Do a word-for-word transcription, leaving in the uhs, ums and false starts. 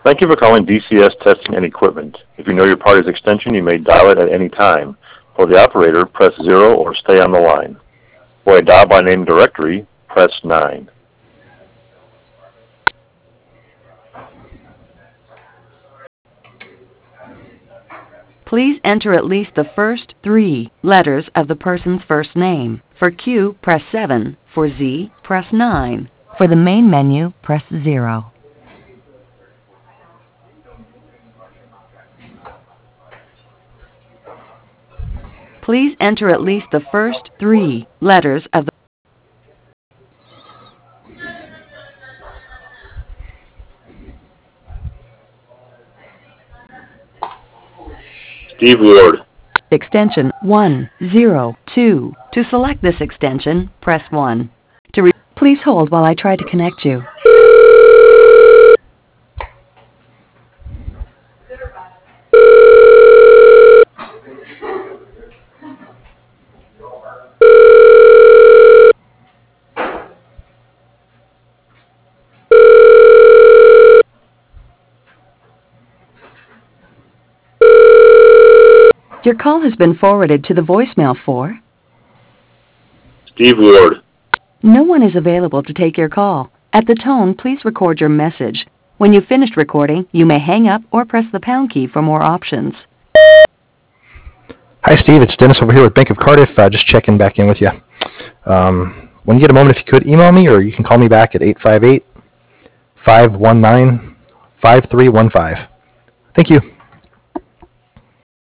Thank you for calling D C S Testing and Equipment. If you know your party's extension, you may dial it at any time. For the operator, press zero or stay on the line. For a dial by name directory, press nine. Please enter at least the first three letters of the person's first name. For Q, press seven. For Z, press nine. For the main menu, press zero. Please enter at least the first three letters of the Steve Ward. extension one zero two. To select this extension, press one. To re- Please hold while I try to connect you. Your call has been forwarded to the voicemail for Steve Ward. No one is available to take your call. At the tone, please record your message. When you've finished recording, you may hang up or press the pound key for more options. Hi, Steve. It's Dennis over here with Bank of Cardiff. Uh, just checking back in with you. Um, when you get a moment, if you could, email me or you can call me back at eight five eight, five one nine, five three one five. Thank you.